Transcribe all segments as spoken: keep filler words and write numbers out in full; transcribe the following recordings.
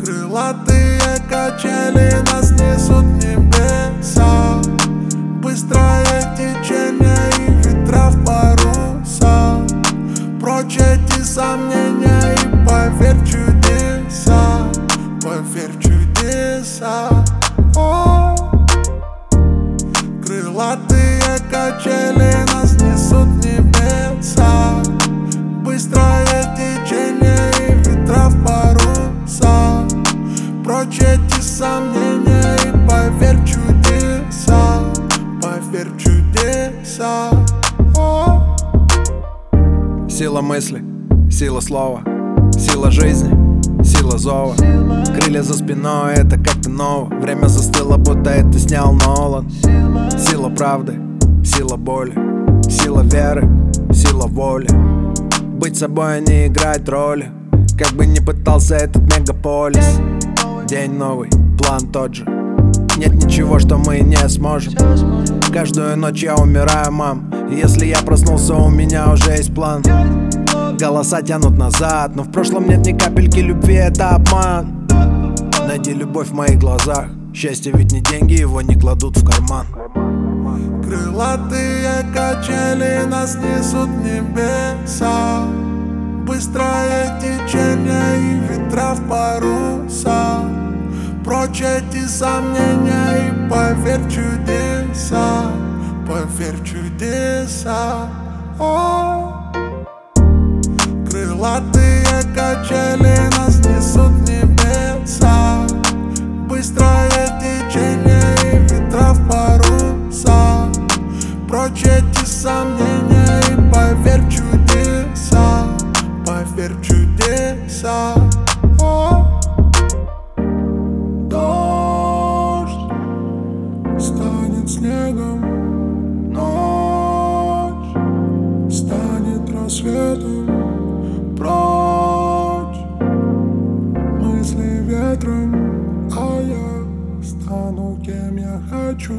Крылатые качели нас несут в небеса, быстрое течение и ветра в паруса. Прочь эти сомнения и поверь в чудеса, поверь в чудеса. О, крылатые качели нас несут в небеса, быстрое течение и ветра в паруса. Прочь эти сомнения и поверь в чудеса, поверь в чудеса. О. Сила мысли, сила слова, сила жизни, сила зова. Крылья за спиной, это как-то ново. Время застыло, будто это снял Нолан. Сила правды, сила боли, сила веры, сила воли. Быть собой, а не играть роли, как бы ни пытался этот мегаполис. День новый, план тот же. Нет ничего, что мы не сможем. Каждую ночь я умираю, мам. И если я проснулся, у меня уже есть план. Голоса тянут назад, но в прошлом нет ни капельки любви, это обман. Найди любовь в моих глазах. Счастье ведь не деньги, его не кладут в карман. Крылатые качели нас несут в небеса, быстрое течение и ветра в паруса. Прочь эти сомнения и поверь в чудеса, поверь в чудеса. О, крылатые качели нас несут в небеса, быстрое течение и ветра в паруса. Прочь эти сомнения и поверь в чудеса, поверь в чудеса. О. Дождь станет снегом, ночь станет рассветом. Прочь мысли ветром, а я стану кем я хочу.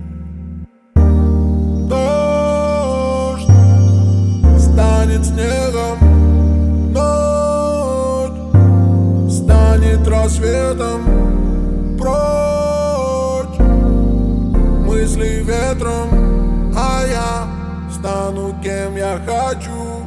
Дождь станет снегом, ночь станет рассветом. Прочь мысли ветром, а я стану кем я хочу.